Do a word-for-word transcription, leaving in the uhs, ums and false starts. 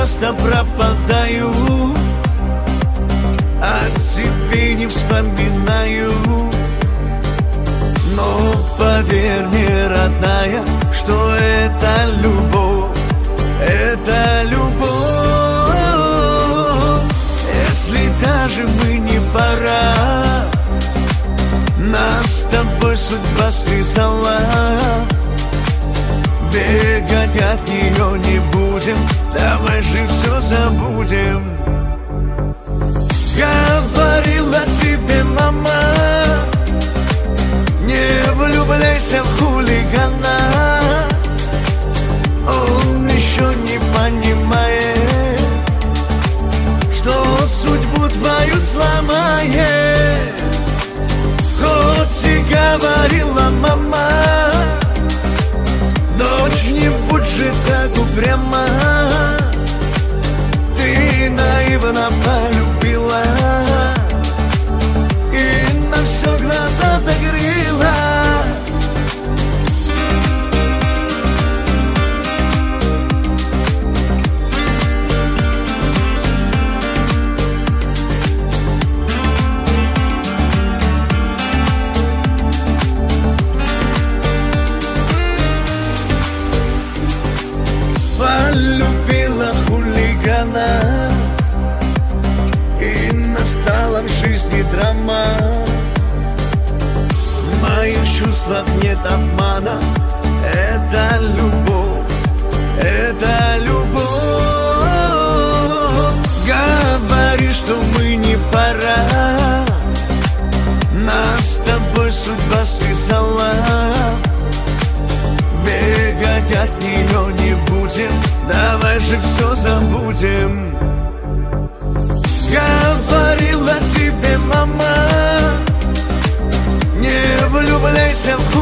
часто пропадаю, о тебе не вспоминаю. Но поверь мне, родная, что это любовь, это любовь. Если даже мы не пара, нас с тобой судьба связала. Бегать от нее не будем, давай же все забудем. Говорила тебе мама, не влюбляйся в хулигана. Он еще не понимает, что судьбу твою сломает. Хоть и говорила мама, дочь, не будь же так упряма. Ты наивно полюбила и на все глаза закрыла. Полюбила хулигана, и настала в жизни драма. В моих чувствах нет обмана, это любовь, это любовь. Говоришь, что мы не пара, нас с тобой судьба связала. Бегать от нее не будем, давай же все забудем. Говорила тебе мама, не влюбляйся в